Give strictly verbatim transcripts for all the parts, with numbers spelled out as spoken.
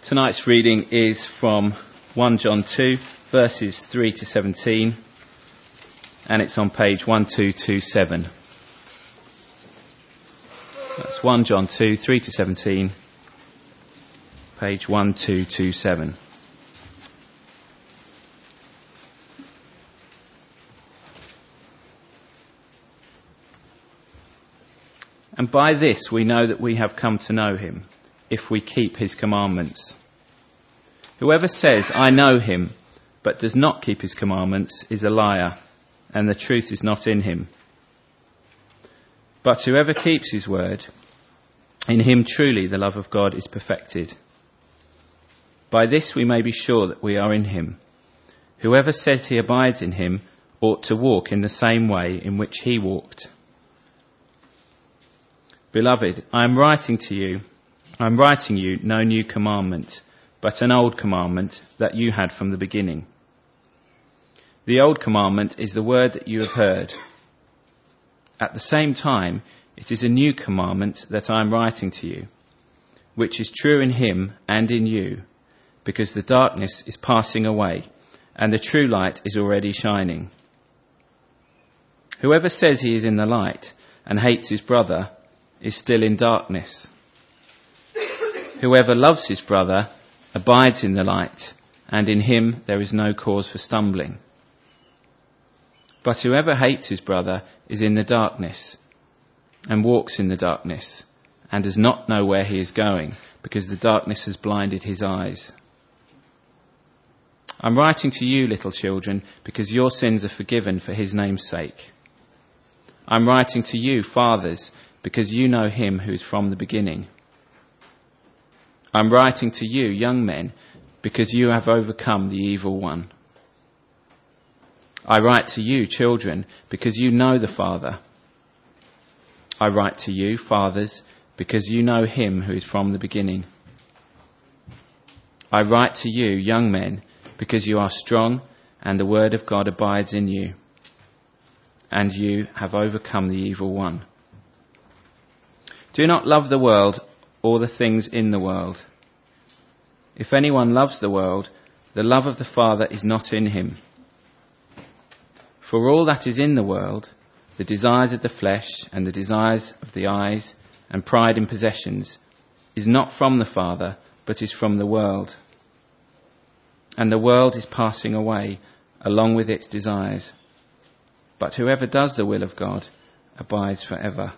Tonight's reading is from First John two, verses three to seventeen, and it's on page twelve twenty-seven. That's First John two, three to seventeen, page twelve twenty-seven. And by this we know that we have come to know him, if we keep his commandments. Whoever says, I know him, but does not keep his commandments, is a liar, and the truth is not in him. But whoever keeps his word, in him truly the love of God is perfected. By this we may be sure that we are in him. Whoever says he abides in him ought to walk in the same way in which he walked. Beloved, I am writing to you, I am writing you no new commandment, but an old commandment that you had from the beginning. The old commandment is the word that you have heard. At the same time, it is a new commandment that I am writing to you, which is true in him and in you, because the darkness is passing away, and the true light is already shining. Whoever says he is in the light and hates his brother is still in darkness. Whoever loves his brother abides in the light, and in him there is no cause for stumbling. But whoever hates his brother is in the darkness, and walks in the darkness, and does not know where he is going, because the darkness has blinded his eyes. I'm writing to you, little children, because your sins are forgiven for his name's sake. I'm writing to you, fathers, because you know him who is from the beginning. I'm writing to you, young men, because you have overcome the evil one. I write to you, children, because you know the Father. I write to you, fathers, because you know him who is from the beginning. I write to you, young men, because you are strong, and the word of God abides in you, and you have overcome the evil one. Do not love the world or the things in the world. If anyone loves the world, the love of the Father is not in him. For all that is in the world, the desires of the flesh and the desires of the eyes and pride in possessions, is not from the Father, but is from the world. And the world is passing away along with its desires. But whoever does the will of God abides forever.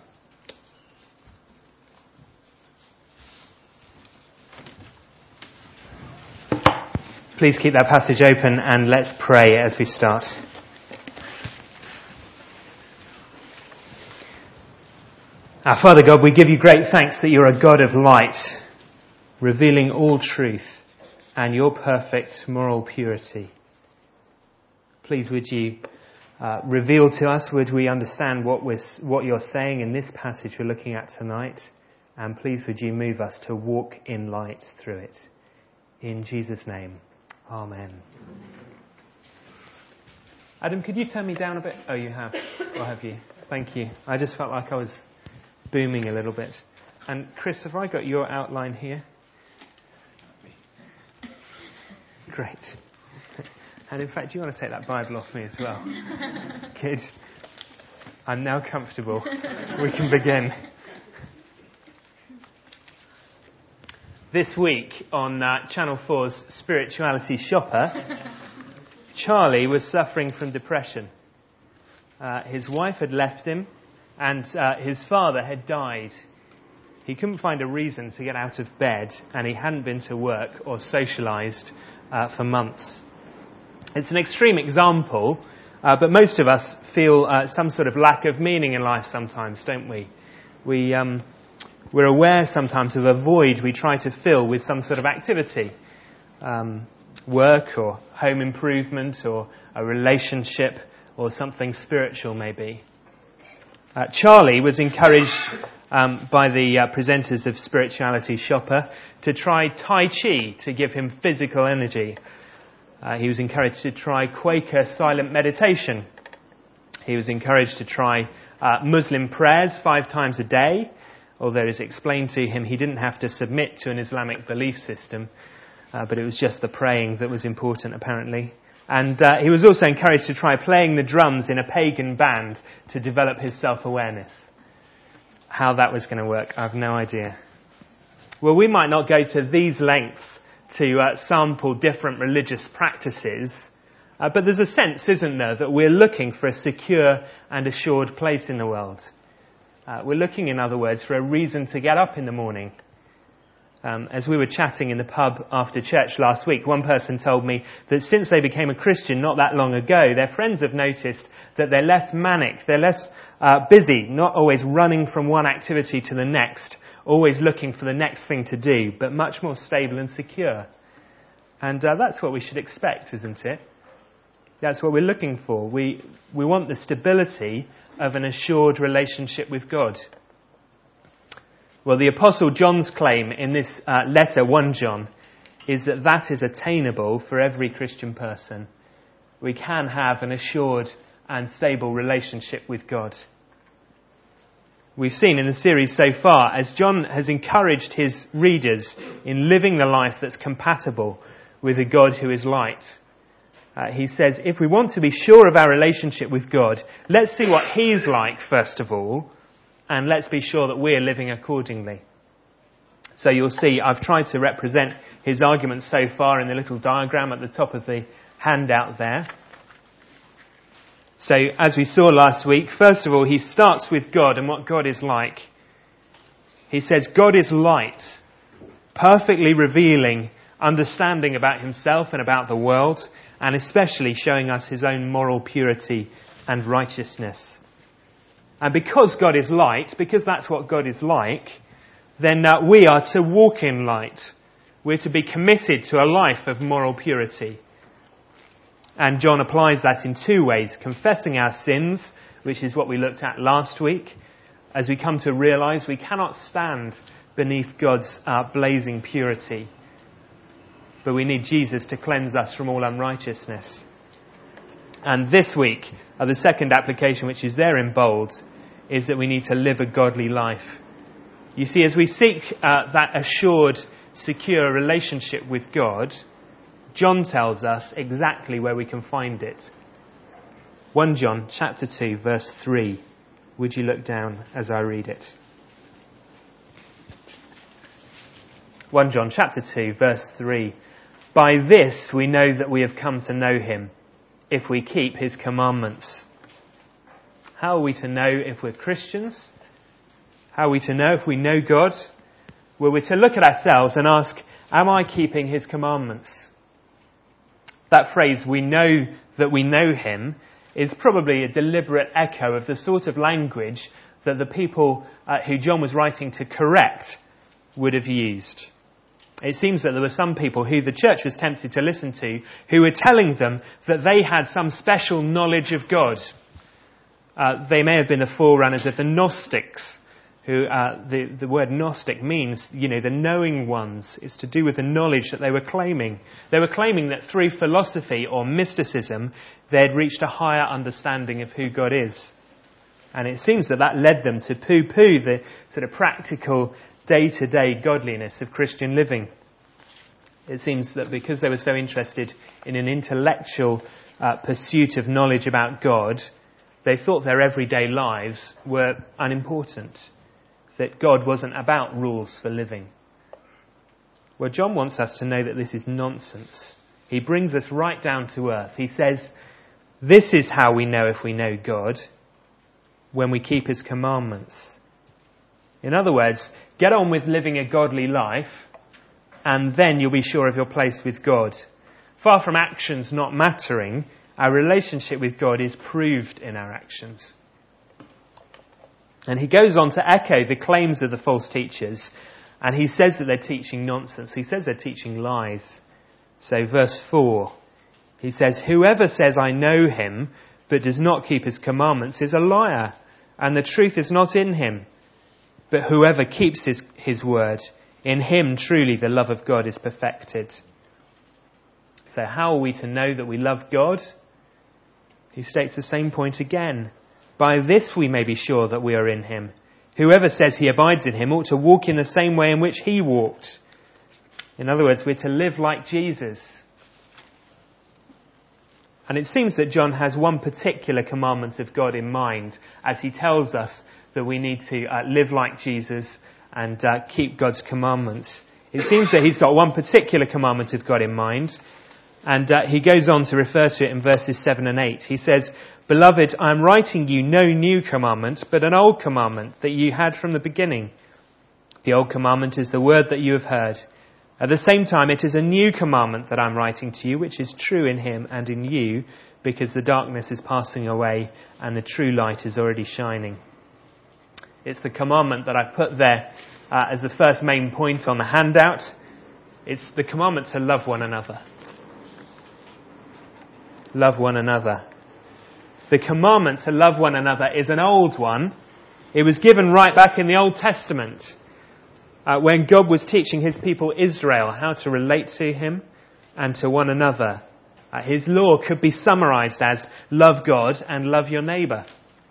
Please keep that passage open and let's pray as we start. Our Father God, we give you great thanks that you're a God of light, revealing all truth and your perfect moral purity. Please would you uh, reveal to us, would we understand what we're, what you're saying in this passage we're looking at tonight, and please would you move us to walk in light through it. In Jesus' name. Amen. Adam, could you turn me down a bit? Oh, you have. Or have you? Thank you. I just felt like I was booming a little bit. And Chris, have I got your outline here? Great. And in fact, do you want to take that Bible off me as well? Good. I'm now comfortable. We can begin. This week on uh, Channel four's Spirituality Shopper, Charlie was suffering from depression. Uh, his wife had left him and uh, his father had died. He couldn't find a reason to get out of bed and he hadn't been to work or socialised uh, for months. It's an extreme example, uh, but most of us feel uh, some sort of lack of meaning in life sometimes, don't we? We... Um, We're aware sometimes of a void we try to fill with some sort of activity, um, work or home improvement or a relationship or something spiritual maybe. Uh, Charlie was encouraged um, by the uh, presenters of Spirituality Shopper to try Tai Chi to give him physical energy. Uh, he was encouraged to try Quaker silent meditation. He was encouraged to try uh, Muslim prayers five times a day. Although it is explained to him he didn't have to submit to an Islamic belief system. uh, but it was just the praying that was important, apparently. And uh, he was also encouraged to try playing the drums in a pagan band to develop his self-awareness. How that was going to work, I have no idea. Well, we might not go to these lengths to uh, sample different religious practices, uh, but there's a sense, isn't there, that we're looking for a secure and assured place in the world. Uh, we're looking, in other words, for a reason to get up in the morning. Um, as we were chatting in the pub after church last week, one person told me that since they became a Christian not that long ago, their friends have noticed that they're less manic, they're less uh, busy, not always running from one activity to the next, always looking for the next thing to do, but much more stable and secure. And uh, that's what we should expect, isn't it? That's what we're looking for. We, we want the stability of an assured relationship with God. Well, the Apostle John's claim in this uh, letter, First John, is that that is attainable for every Christian person. We can have an assured and stable relationship with God. We've seen in the series so far, as John has encouraged his readers in living the life that's compatible with a God who is light. Uh, he says, if we want to be sure of our relationship with God, let's see what He's like first of all, and let's be sure that we're living accordingly. So you'll see, I've tried to represent his argument so far in the little diagram at the top of the handout there. So, as we saw last week, first of all, he starts with God and what God is like. He says, God is light, perfectly revealing understanding about himself and about the world, and especially showing us his own moral purity and righteousness. And because God is light, because that's what God is like, then uh, we are to walk in light. We're to be committed to a life of moral purity. And John applies that in two ways. Confessing our sins, which is what we looked at last week, as we come to realise we cannot stand beneath God's uh, blazing purity. But we need Jesus to cleanse us from all unrighteousness. And this week, uh, the second application, which is there in bold, is that we need to live a godly life. You see, as we seek uh, that assured, secure relationship with God, John tells us exactly where we can find it. First John chapter two, verse three. Would you look down as I read it? First John chapter two, verse three. By this we know that we have come to know him, if we keep his commandments. How are we to know if we're Christians? How are we to know if we know God? Well, we're to look at ourselves and ask, am I keeping his commandments? That phrase, we know that we know him, is probably a deliberate echo of the sort of language that the people uh, who John was writing to correct would have used. It seems that there were some people who the church was tempted to listen to who were telling them that they had some special knowledge of God. Uh, they may have been the forerunners of the Gnostics, who uh, the, the word Gnostic means, you know, the knowing ones. It's to do with the knowledge that they were claiming. They were claiming that through philosophy or mysticism, they had reached a higher understanding of who God is. And it seems that that led them to poo-poo the sort of practical, day-to-day godliness of Christian living. It seems that because they were so interested in an intellectual uh, pursuit of knowledge about God, they thought their everyday lives were unimportant, that God wasn't about rules for living. Well, John wants us to know that this is nonsense. He brings us right down to earth. He says, this is how we know if we know God, when we keep his commandments. In other words, get on with living a godly life, and then you'll be sure of your place with God. Far from actions not mattering, our relationship with God is proved in our actions. And he goes on to echo the claims of the false teachers, and he says that they're teaching nonsense. He says they're teaching lies. So verse four, he says, whoever says I know him, but does not keep his commandments is a liar, and the truth is not in him. But whoever keeps his, his word, in him truly the love of God is perfected. So how are we to know that we love God? He states the same point again. By this we may be sure that we are in him. Whoever says he abides in him ought to walk in the same way in which he walked. In other words, we're to live like Jesus. And it seems that John has one particular commandment of God in mind as he tells us that we need to uh, live like Jesus and uh, keep God's commandments. It seems that he's got one particular commandment of God in mind, and uh, he goes on to refer to it in verses seven and eight. He says, "Beloved, I am writing you no new commandment, but an old commandment that you had from the beginning. The old commandment is the word that you have heard. At the same time, it is a new commandment that I am writing to you, which is true in him and in you, because the darkness is passing away and the true light is already shining." It's the commandment that I've put there uh, as the first main point on the handout. It's the commandment to love one another. Love one another. The commandment to love one another is an old one. It was given right back in the Old Testament uh, when God was teaching his people Israel how to relate to him and to one another. Uh, his law could be summarized as love God and love your neighbour.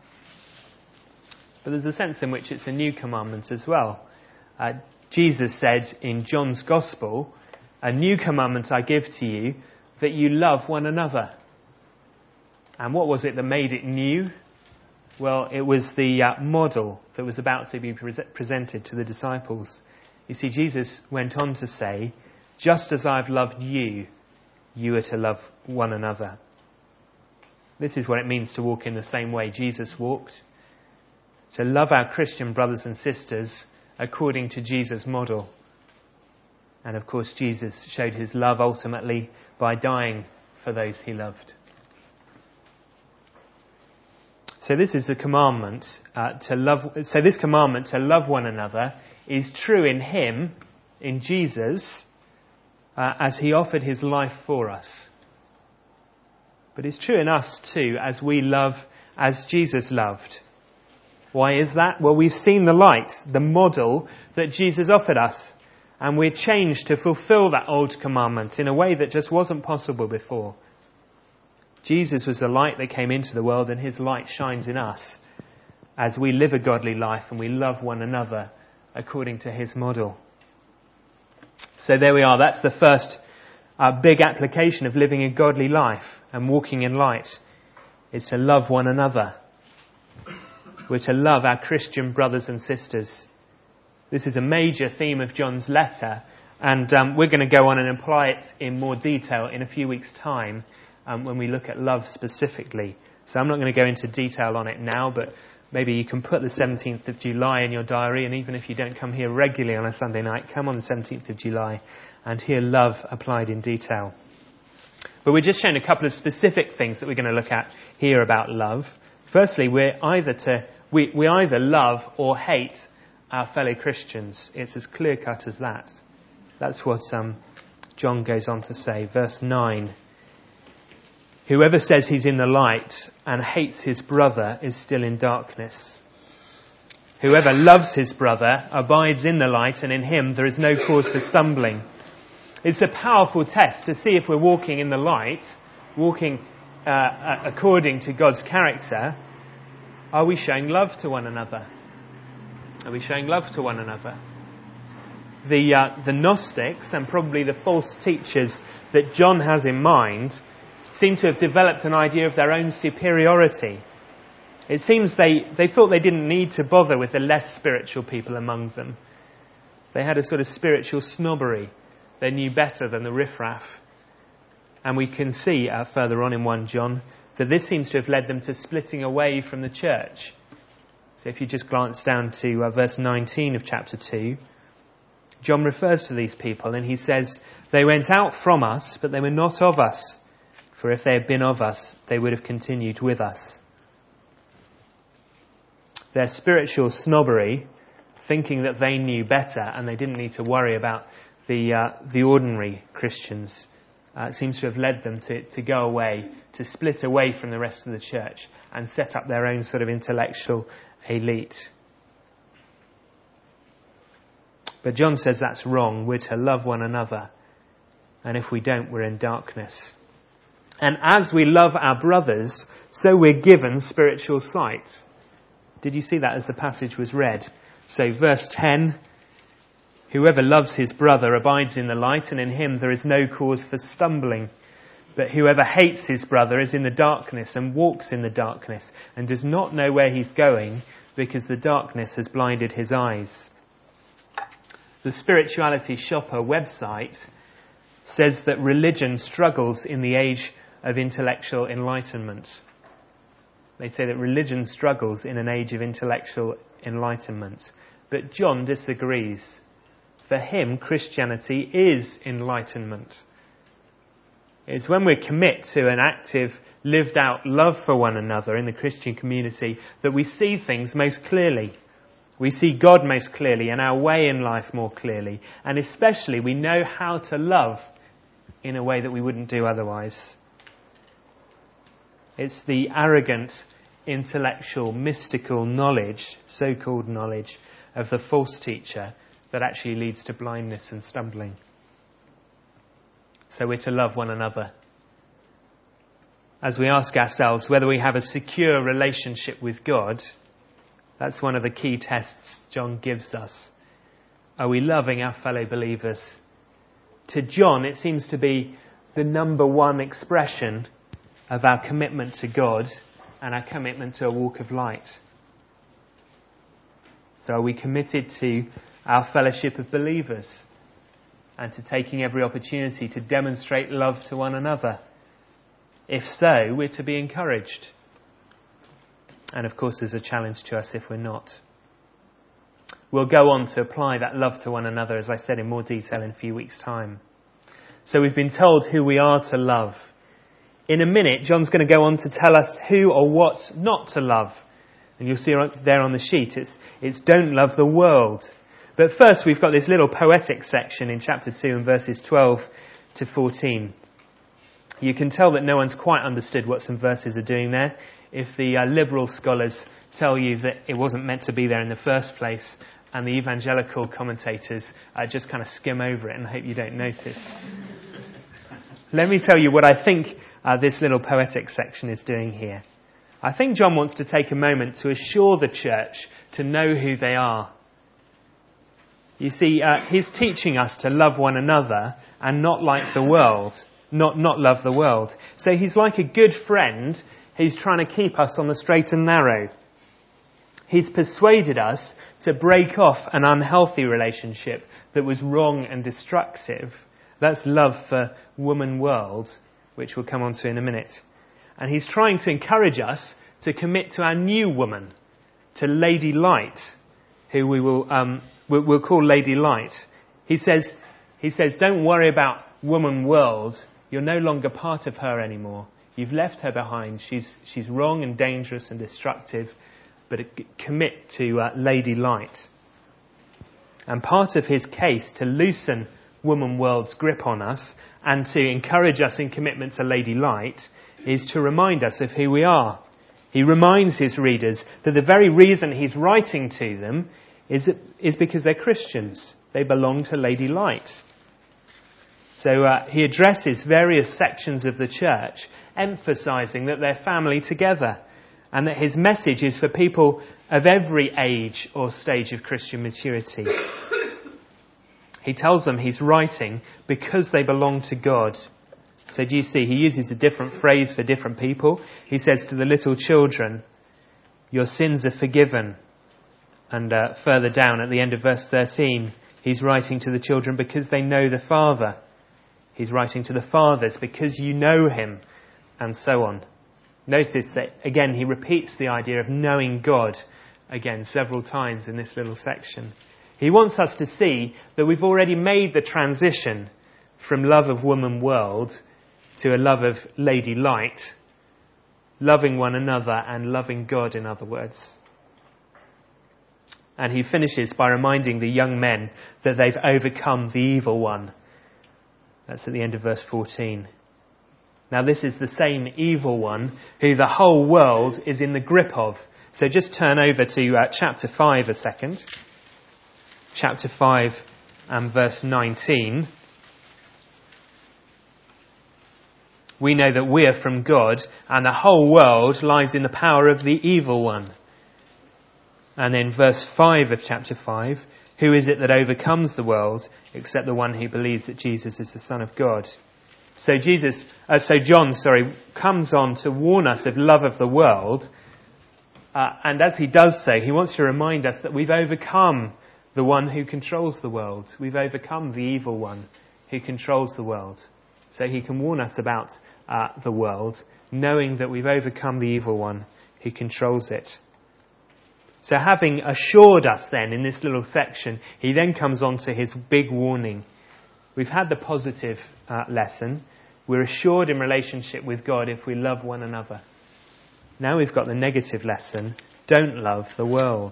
But there's a sense in which it's a new commandment as well. Uh, Jesus said in John's Gospel, "A new commandment I give to you, that you love one another." And what was it that made it new? Well, it was the uh, model that was about to be pre- presented to the disciples. You see, Jesus went on to say, "Just as I've loved you, you are to love one another." This is what it means to walk in the same way Jesus walked. To love our Christian brothers and sisters according to Jesus' model. And of course, Jesus showed his love ultimately by dying for those he loved. So this is a commandment uh, to love. So this commandment to love one another is true in him, in Jesus, uh, as he offered his life for us. But it's true in us too, as we love as Jesus loved. Why is that? Well, we've seen the light, the model that Jesus offered us. And we're changed to fulfill that old commandment in a way that just wasn't possible before. Jesus was the light that came into the world, and his light shines in us as we live a godly life and we love one another according to his model. So there we are. That's the first uh, big application of living a godly life and walking in light, is to love one another. We're to love our Christian brothers and sisters. This is a major theme of John's letter, and um, we're going to go on and apply it in more detail in a few weeks' time um, when we look at love specifically. So I'm not going to go into detail on it now, but maybe you can put the seventeenth of July in your diary, and even if you don't come here regularly on a Sunday night, come on the seventeenth of July and hear love applied in detail. But we're just showing a couple of specific things that we're going to look at here about love. Firstly, we're either to we, we either love or hate our fellow Christians. It's as clear-cut as that. That's what um, John goes on to say. Verse nine. "Whoever says he's in the light and hates his brother is still in darkness. Whoever loves his brother abides in the light, and in him there is no cause for stumbling." It's a powerful test to see if we're walking in the light, walking uh, according to God's character. Are we showing love to one another? Are we showing love to one another? The uh, the Gnostics, and probably the false teachers that John has in mind, seem to have developed an idea of their own superiority. It seems they, they thought they didn't need to bother with the less spiritual people among them. They had a sort of spiritual snobbery. They knew better than the riffraff. And we can see uh, further on in First John that this seems to have led them to splitting away from the church. So if you just glance down to uh, verse nineteen of chapter two, John refers to these people and he says, "They went out from us, but they were not of us. For if they had been of us, they would have continued with us." Their spiritual snobbery, thinking that they knew better and they didn't need to worry about the uh, the ordinary Christians, uh, seems to have led them to, to go away, to split away from the rest of the church and set up their own sort of intellectual elite. But John says that's wrong. We're to love one another. And if we don't, we're in darkness. And as we love our brothers, so we're given spiritual sight. Did you see that as the passage was read? So verse ten, Whoever loves his brother abides in the light, and in him there is no cause for stumbling. But whoever hates his brother is in the darkness and walks in the darkness and does not know where he's going because the darkness has blinded his eyes. The Spirituality Shopper website says that religion struggles in the age of intellectual enlightenment. They say that religion struggles in an age of intellectual enlightenment. But John disagrees. For him, Christianity is enlightenment. It's when we commit to an active, lived out love for one another in the Christian community that we see things most clearly. We see God most clearly and our way in life more clearly. And especially we know how to love in a way that we wouldn't do otherwise. It's the arrogant, intellectual, mystical knowledge, so-called knowledge, of the false teacher that actually leads to blindness and stumbling. So we're to love one another. As we ask ourselves whether we have a secure relationship with God, that's one of the key tests John gives us. Are we loving our fellow believers? To John, it seems to be the number one expression of our commitment to God and our commitment to a walk of light. So are we committed to our fellowship of believers and to taking every opportunity to demonstrate love to one another? If so, we're to be encouraged. And of course there's a challenge to us if we're not. We'll go on to apply that love to one another, as I said, in more detail in a few weeks' time. So we've been told who we are to love. In a minute, John's going to go on to tell us who or what not to love. And you'll see there on the sheet, it's, it's don't love the world. But first we've got this little poetic section in chapter two and verses twelve to fourteen. You can tell that no one's quite understood what some verses are doing there. If the uh, liberal scholars tell you that it wasn't meant to be there in the first place, and the evangelical commentators uh, just kind of skim over it and hope you don't notice. Let me tell you what I think uh, this little poetic section is doing here. I think John wants to take a moment to assure the church to know who they are. You see, uh, he's teaching us to love one another and not like the world, not not love the world. So he's like a good friend who's trying to keep us on the straight and narrow. He's persuaded us to break off an unhealthy relationship that was wrong and destructive. That's love for woman world, which we'll come on to in a minute. And he's trying to encourage us to commit to our new woman, to Lady Light, who we will um, we'll, we'll call Lady Light. He says, he says, don't worry about woman world. You're no longer part of her anymore. You've left her behind. She's she's wrong and dangerous and destructive. But commit to uh, Lady Light. And part of his case to loosen woman world's grip on us and to encourage us in commitment to Lady Light is to remind us of who we are. He reminds his readers that the very reason he's writing to them is, is because they're Christians. They belong to Lady Light. So uh, he addresses various sections of the church, emphasising that they're family together, and that his message is for people of every age or stage of Christian maturity. He tells them he's writing because they belong to God. So do you see, he uses a different phrase for different people. He says to the little children, your sins are forgiven. And uh, further down at the end of verse thirteen, he's writing to the children because they know the Father. He's writing to the fathers because you know him, and so on. Notice that, again, he repeats the idea of knowing God, again, several times in this little section. He wants us to see that we've already made the transition from love of woman world to a love of Lady Light, loving one another and loving God, in other words. And he finishes by reminding the young men that they've overcome the evil one. That's at the end of verse fourteen. Now this is the same evil one who the whole world is in the grip of. So just turn over to uh, chapter five a second. Chapter five and verse nineteen. We know that we are from God and the whole world lies in the power of the evil one. And then verse five of chapter five, who is it that overcomes the world except the one who believes that Jesus is the Son of God? So Jesus, uh, so John, sorry, comes on to warn us of love of the world. Uh, and as he does so, he wants to remind us that we've overcome the one who controls the world. We've overcome the evil one who controls the world. So he can warn us about uh, the world, knowing that we've overcome the evil one who controls it. So having assured us then in this little section, he then comes on to his big warning. We've had the positive uh, lesson. We're assured in relationship with God if we love one another. Now we've got the negative lesson. Don't love the world.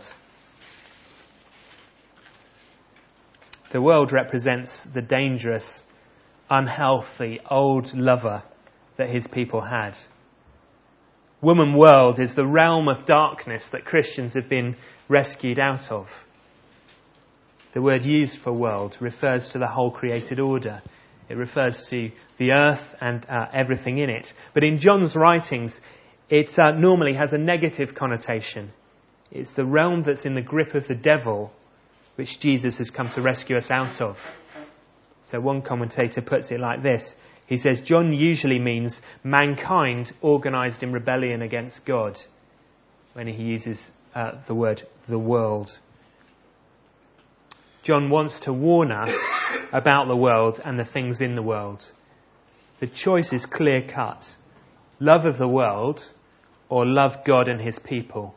The world represents the dangerous, unhealthy, old lover that his people had. Woman world is the realm of darkness that Christians have been rescued out of. The word used for world refers to the whole created order. It refers to the earth and uh, everything in it. But in John's writings, it uh, normally has a negative connotation. It's the realm that's in the grip of the devil, which Jesus has come to rescue us out of. So one commentator puts it like this. He says, John usually means mankind organised in rebellion against God when he uses uh, the word the world. John wants to warn us about the world and the things in the world. The choice is clear-cut. Love of the world or love God and his people.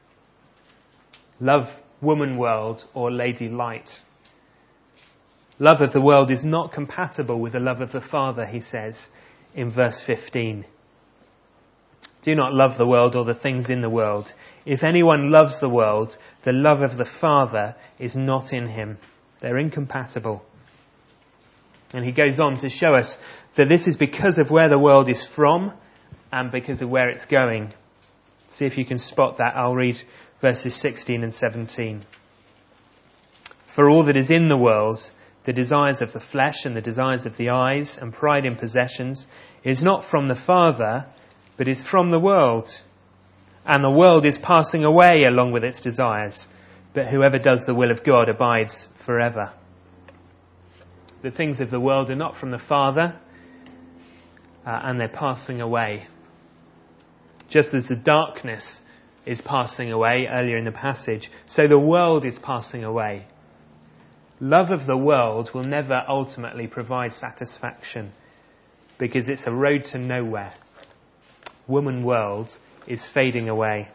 Love woman world or lady light. Love of the world is not compatible with the love of the Father, he says in verse fifteen. Do not love the world or the things in the world. If anyone loves the world, the love of the Father is not in him. They're incompatible. And he goes on to show us that this is because of where the world is from and because of where it's going. See if you can spot that. I'll read verses sixteen and seventeen. For all that is in the world, the desires of the flesh and the desires of the eyes and pride in possessions, is not from the Father, but is from the world. And the world is passing away along with its desires, but whoever does the will of God abides forever. The things of the world are not from the Father, uh, and they're passing away. Just as the darkness is passing away earlier in the passage, so the world is passing away. Love of the world will never ultimately provide satisfaction because it's a road to nowhere. Woman world is fading away.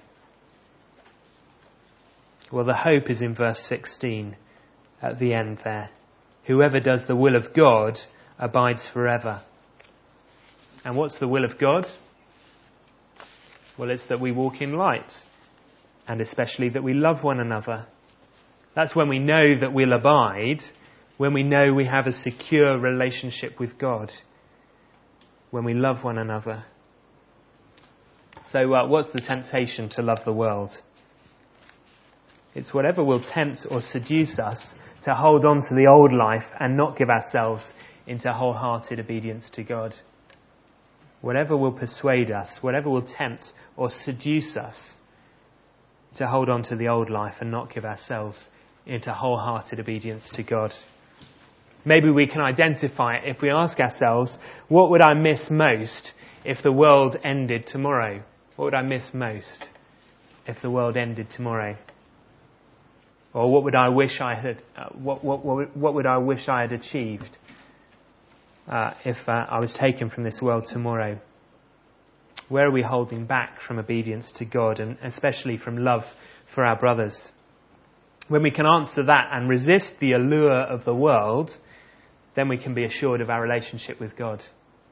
Well, the hope is in verse sixteen at the end there. Whoever does the will of God abides forever. And what's the will of God? Well, it's that we walk in light, and especially that we love one another. That's when we know that we'll abide, when we know we have a secure relationship with God, when we love one another. So uh, what's the temptation to love the world? It's whatever will tempt or seduce us to hold on to the old life and not give ourselves into wholehearted obedience to God. Whatever will persuade us, whatever will tempt or seduce us to hold on to the old life and not give ourselves into wholehearted obedience to God. Maybe we can identify it if we ask ourselves, what would I miss most if the world ended tomorrow? What would I miss most if the world ended tomorrow? Or what would I wish I had? Uh, what, what what what would I wish I had achieved uh, if uh, I was taken from this world tomorrow? Where are we holding back from obedience to God, and especially from love for our brothers? When we can answer that and resist the allure of the world, then we can be assured of our relationship with God.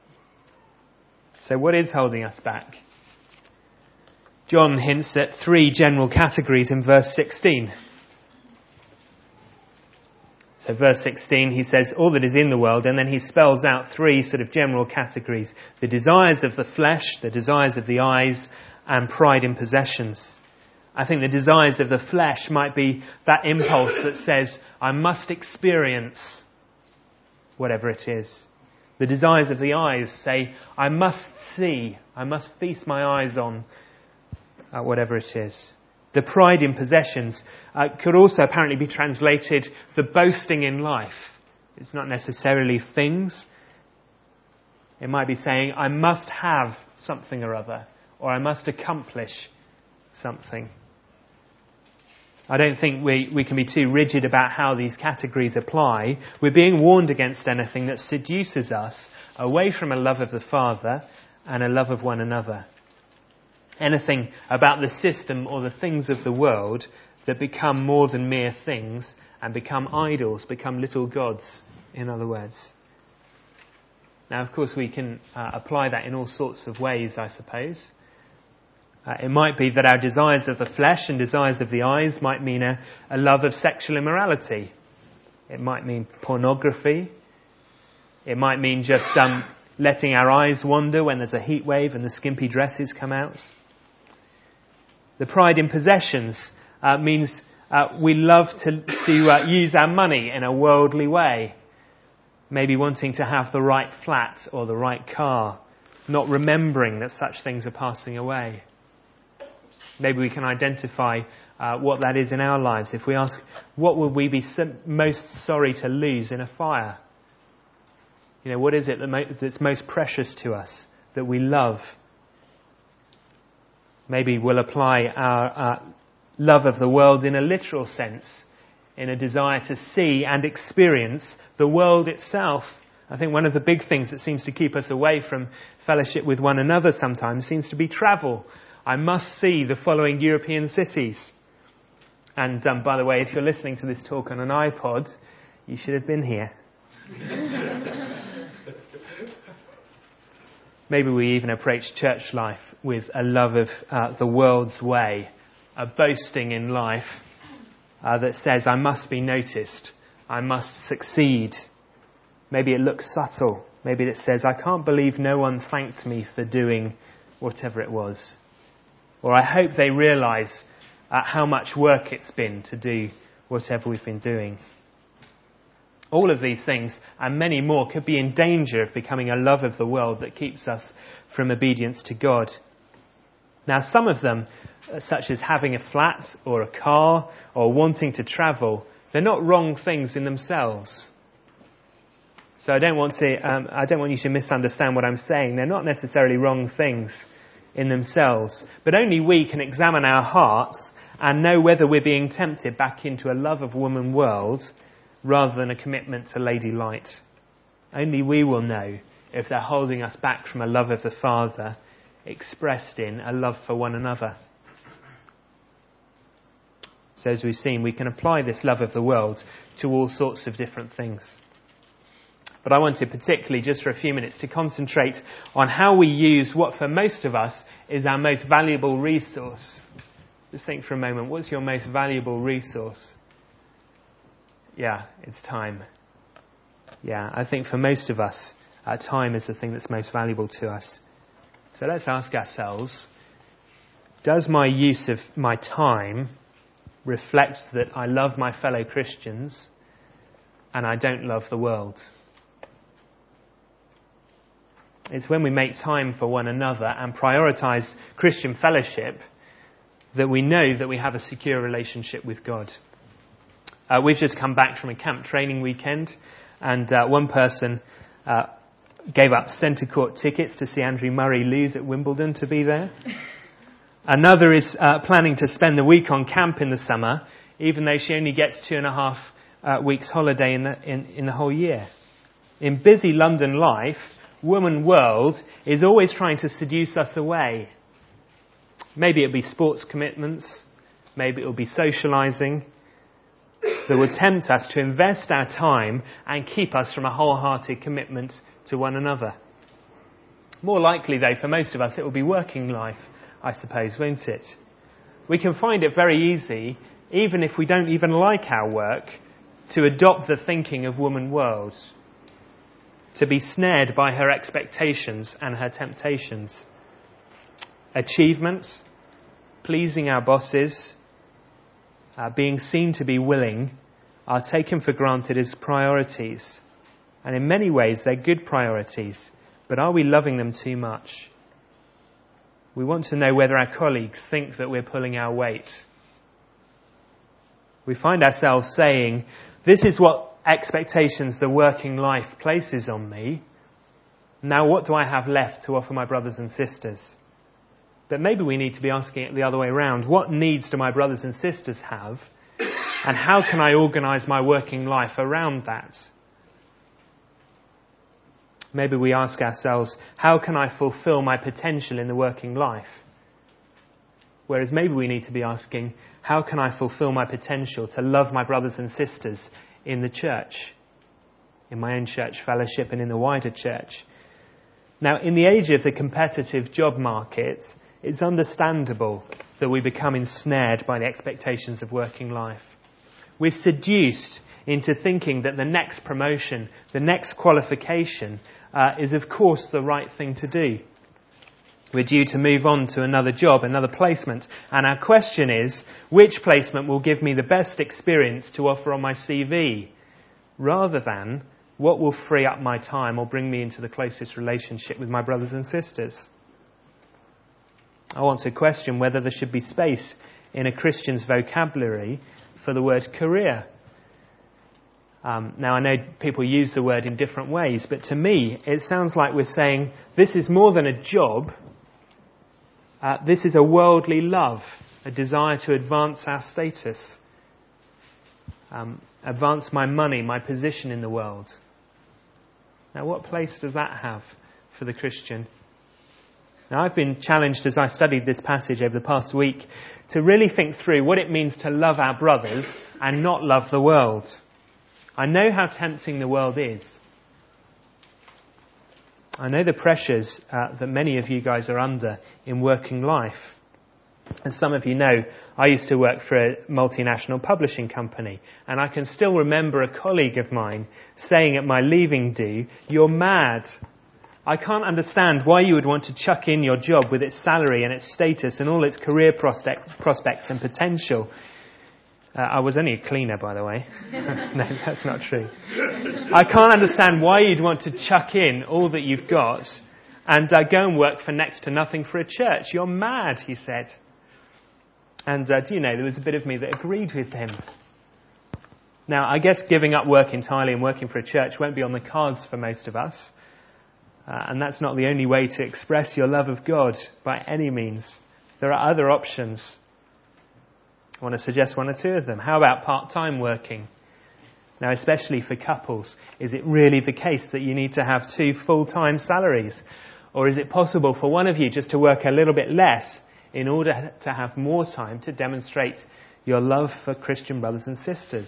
So what is holding us back? John hints at three general categories in verse sixteen. So verse sixteen, he says, all that is in the world, and then he spells out three sort of general categories. The desires of the flesh, the desires of the eyes, and pride in possessions. I think the desires of the flesh might be that impulse that says, I must experience whatever it is. The desires of the eyes say, I must see, I must feast my eyes on uh, whatever it is. The pride in possessions uh, could also apparently be translated the boasting in life. It's not necessarily things. It might be saying, I must have something or other, or I must accomplish something. I don't think we, we can be too rigid about how these categories apply. We're being warned against anything that seduces us away from a love of the Father and a love of one another. Anything about the system or the things of the world that become more than mere things and become idols, become little gods, in other words. Now, of course, we can uh, apply that in all sorts of ways, I suppose. Uh, it might be that our desires of the flesh and desires of the eyes might mean a, a love of sexual immorality. It might mean pornography. It might mean just um, letting our eyes wander when there's a heat wave and the skimpy dresses come out. The pride in possessions uh, means uh, we love to, to uh, use our money in a worldly way. Maybe wanting to have the right flat or the right car, not remembering that such things are passing away. Maybe we can identify uh, what that is in our lives. If we ask, what would we be most sorry to lose in a fire? You know, what is it that mo- that's most precious to us, that we love? Maybe we'll apply our uh, love of the world in a literal sense, in a desire to see and experience the world itself. I think one of the big things that seems to keep us away from fellowship with one another sometimes seems to be travel. I must see the following European cities. And um, by the way, if you're listening to this talk on an iPod, you should have been here. Maybe we even approach church life with a love of uh, the world's way, a boasting in life uh, that says, I must be noticed, I must succeed. Maybe it looks subtle. Maybe it says, I can't believe no one thanked me for doing whatever it was. Or I hope they realise uh, how much work it's been to do whatever we've been doing. All of these things and many more could be in danger of becoming a love of the world that keeps us from obedience to God. Now, some of them, such as having a flat or a car or wanting to travel, they're not wrong things in themselves. So I don't want to, um, I don't want you to misunderstand what I'm saying. They're not necessarily wrong things in themselves, but only we can examine our hearts and know whether we're being tempted back into a love of woman world rather than a commitment to Lady Light. Only we will know if they're holding us back from a love of the Father expressed in a love for one another. So as we've seen, we can apply this love of the world to all sorts of different things. But I wanted particularly just for a few minutes to concentrate on how we use what for most of us is our most valuable resource. Just think for a moment, what's your most valuable resource? Yeah, it's time. Yeah, I think for most of us, uh, time is the thing that's most valuable to us. So let's ask ourselves, does my use of my time reflect that I love my fellow Christians and I don't love the world? It's when we make time for one another and prioritise Christian fellowship that we know that we have a secure relationship with God. Uh, we've just come back from a camp training weekend, and uh, one person uh, gave up centre court tickets to see Andrew Murray lose at Wimbledon to be there. Another is uh, planning to spend the week on camp in the summer, even though she only gets two and a half uh, weeks holiday in the, in, in the whole year. In busy London life, woman world is always trying to seduce us away. Maybe it'll be sports commitments, maybe it'll be socialising, that would tempt us to invest our time and keep us from a wholehearted commitment to one another. More likely, though, for most of us, it will be working life, I suppose, won't it? We can find it very easy, even if we don't even like our work, to adopt the thinking of woman world, to be snared by her expectations and her temptations. Achievement, pleasing our bosses, Uh, being seen to be willing, are taken for granted as priorities. And in many ways, they're good priorities. But are we loving them too much? We want to know whether our colleagues think that we're pulling our weight We find ourselves saying, this is what expectations the working life places on me. Now what do I have left to offer my brothers and sisters? But maybe we need to be asking it the other way around. What needs do my brothers and sisters have? And how can I organise my working life around that? Maybe we ask ourselves, how can I fulfil my potential in the working life? Whereas maybe we need to be asking, how can I fulfil my potential to love my brothers and sisters in the church, in my own church fellowship and in the wider church? Now, in the age of the competitive job market, it's understandable that we become ensnared by the expectations of working life. We're seduced into thinking that the next promotion, the next qualification, uh, is of course the right thing to do. We're due to move on to another job, another placement, and our question is, which placement will give me the best experience to offer on my C V, rather than what will free up my time or bring me into the closest relationship with my brothers and sisters? I want to question whether there should be space in a Christian's vocabulary for the word career. Um, now, I know people use the word in different ways, but to me, it sounds like we're saying this is more than a job. Uh, this is a worldly love, a desire to advance our status, um, advance my money, my position in the world. Now, what place does that have for the Christian? Now, I've been challenged as I studied this passage over the past week to really think through what it means to love our brothers and not love the world. I know how tempting the world is. I know the pressures uh, that many of you guys are under in working life. As some of you know, I used to work for a multinational publishing company, and I can still remember a colleague of mine saying at my leaving do, "You're mad. I can't understand why you would want to chuck in your job with its salary and its status and all its career prospect, prospects and potential." Uh, I was only a cleaner, by the way. No, that's not true. I can't understand why you'd want to chuck in all that you've got and uh, go and work for next to nothing for a church. You're mad, he said. And uh, do you know, there was a bit of me that agreed with him. Now, I guess giving up work entirely and working for a church won't be on the cards for most of us. Uh, and that's not the only way to express your love of God by any means. There are other options. I want to suggest one or two of them. How about part-time working? Now, especially for couples, is it really the case that you need to have two full-time salaries? Or is it possible for one of you just to work a little bit less in order to have more time to demonstrate your love for Christian brothers and sisters?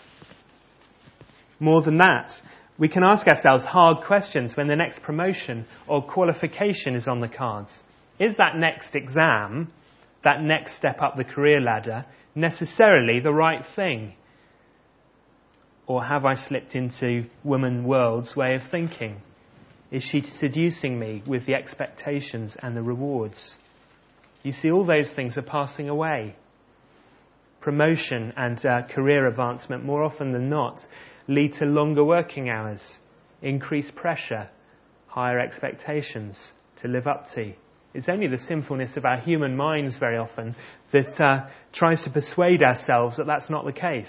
More than that, we can ask ourselves hard questions when the next promotion or qualification is on the cards. Is that next exam, that next step up the career ladder, necessarily the right thing? Or have I slipped into woman world's way of thinking? Is she seducing me with the expectations and the rewards? You see, all those things are passing away. Promotion and uh, career advancement, more often than not, lead to longer working hours, increased pressure, higher expectations to live up to. It's only the sinfulness of our human minds very often that uh, tries to persuade ourselves that that's not the case.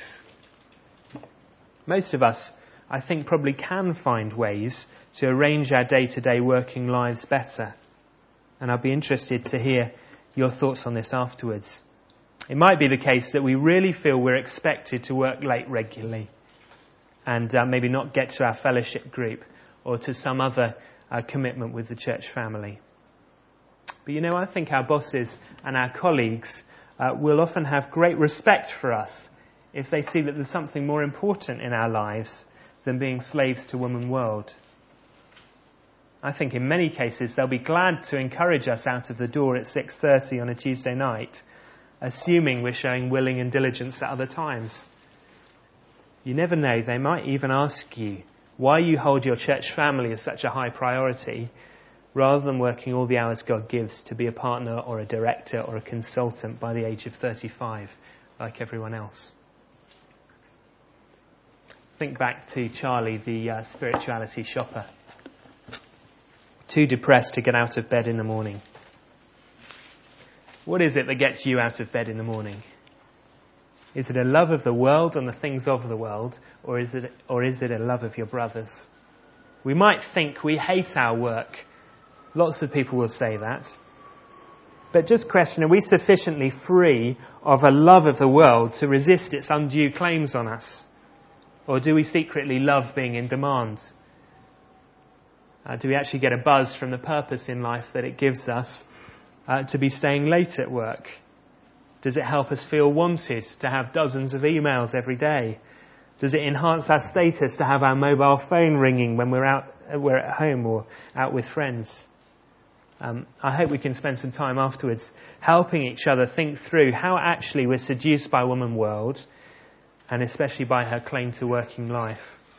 Most of us, I think, probably can find ways to arrange our day-to-day working lives better. And I'd be interested to hear your thoughts on this afterwards. It might be the case that we really feel we're expected to work late regularly and uh, maybe not get to our fellowship group or to some other uh, commitment with the church family. But you know, I think our bosses and our colleagues uh, will often have great respect for us if they see that there's something more important in our lives than being slaves to woman world. I think in many cases they'll be glad to encourage us out of the door at six thirty on a Tuesday night, assuming we're showing willing and diligence at other times. You never know, they might even ask you why you hold your church family as such a high priority rather than working all the hours God gives to be a partner or a director or a consultant by the age of thirty-five, like everyone else. Think back to Charlie, the uh, spirituality shopper. Too depressed to get out of bed in the morning. What is it that gets you out of bed in the morning? Is it a love of the world and the things of the world, or is it, or is it a love of your brothers? We might think we hate our work. Lots of people will say that. But just question, are we sufficiently free of a love of the world to resist its undue claims on us? Or do we secretly love being in demand? Uh, do we actually get a buzz from the purpose in life that it gives us uh, to be staying late at work? Does it help us feel wanted to have dozens of emails every day? Does it enhance our status to have our mobile phone ringing when we're out, we're at home or out with friends? Um, I hope we can spend some time afterwards helping each other think through how actually we're seduced by woman world, and especially by her claim to working life.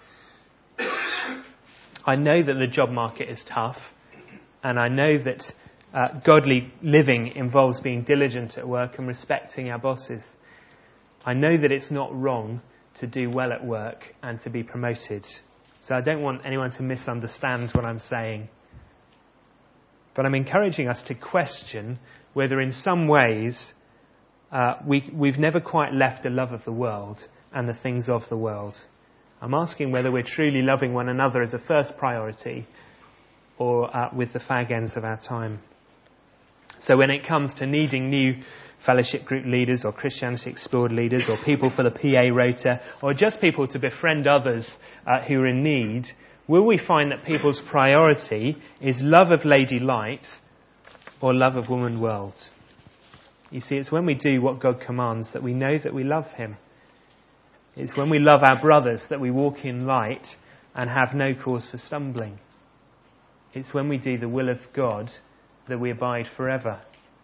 I know that the job market is tough, and I know that uh, godly living involves being diligent at work and respecting our bosses. I know that it's not wrong to do well at work and to be promoted. So I don't want anyone to misunderstand what I'm saying. But I'm encouraging us to question whether in some ways uh, we, we've never quite left the love of the world and the things of the world. I'm asking whether we're truly loving one another as a first priority or uh, with the fag ends of our time. So when it comes to needing new fellowship group leaders or Christianity Explored leaders or people for the P A rota or just people to befriend others uh, who are in need, will we find that people's priority is love of Lady Light or love of woman world? You see, it's when we do what God commands that we know that we love him. It's when we love our brothers that we walk in light and have no cause for stumbling. It's when we do the will of God that we abide forever.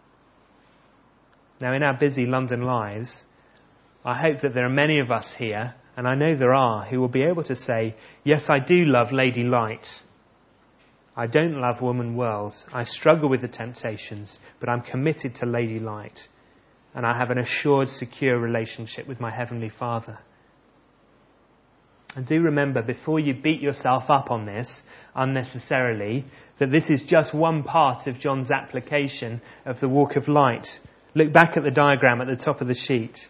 Now, in our busy London lives, I hope that there are many of us here, and I know there are, who will be able to say, yes, I do love Lady Light. I don't love woman world. I struggle with the temptations, but I'm committed to Lady Light. And I have an assured, secure relationship with my Heavenly Father. And do remember, before you beat yourself up on this unnecessarily, that this is just one part of John's application of the walk of light. Look back at the diagram at the top of the sheet.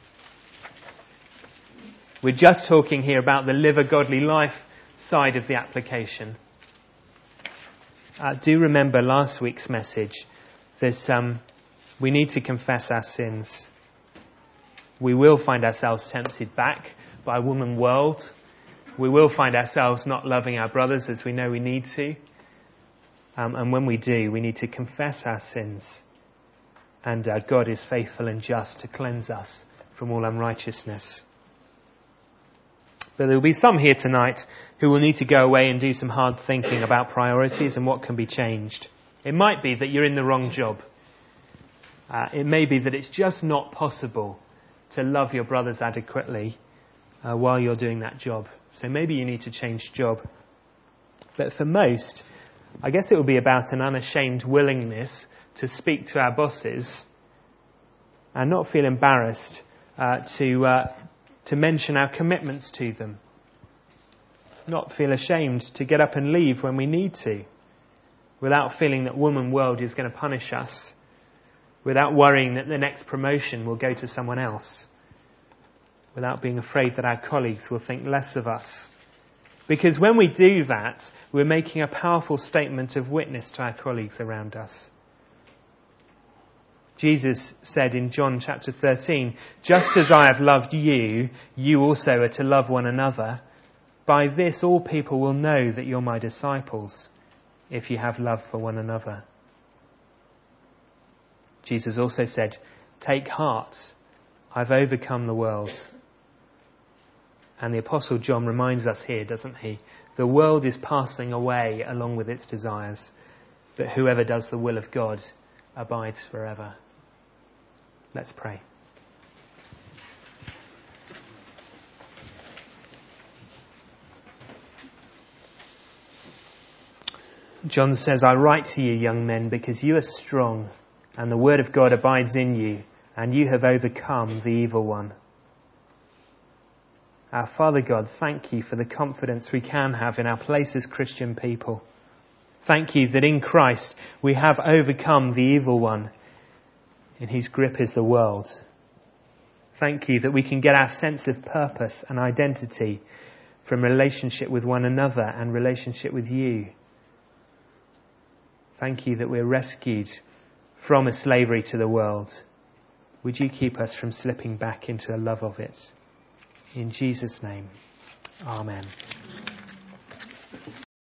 We're just talking here about the live a godly life side of the application. Uh, do remember last week's message that um, we need to confess our sins. We will find ourselves tempted back by woman world. We will find ourselves not loving our brothers as we know we need to. Um, and when we do, we need to confess our sins. And uh, God is faithful and just to cleanse us from all unrighteousness. But there will be some here tonight who will need to go away and do some hard thinking about priorities and what can be changed. It might be that you're in the wrong job. Uh, it may be that it's just not possible to love your brothers adequately uh, while you're doing that job. So maybe you need to change job. But for most, I guess it will be about an unashamed willingness to speak to our bosses and not feel embarrassed uh, to uh, to mention our commitments to them. Not feel ashamed to get up and leave when we need to, without feeling that woman world is going to punish us, without worrying that the next promotion will go to someone else, without being afraid that our colleagues will think less of us. Because when we do that, we're making a powerful statement of witness to our colleagues around us. Jesus said in John chapter thirteen, just as I have loved you, you also are to love one another. By this all people will know that you're my disciples, if you have love for one another. Jesus also said, take heart, I've overcome the world. And the Apostle John reminds us here, doesn't he? The world is passing away along with its desires, but whoever does the will of God abides forever. Let's pray. John says, I write to you, young men, because you are strong, and the word of God abides in you, and you have overcome the evil one. Our Father God, thank you for the confidence we can have in our place as Christian people. Thank you that in Christ we have overcome the evil one, in whose grip is the world. Thank you that we can get our sense of purpose and identity from relationship with one another and relationship with you. Thank you that we're rescued from a slavery to the world. Would you keep us from slipping back into a love of it? In Jesus' name, amen.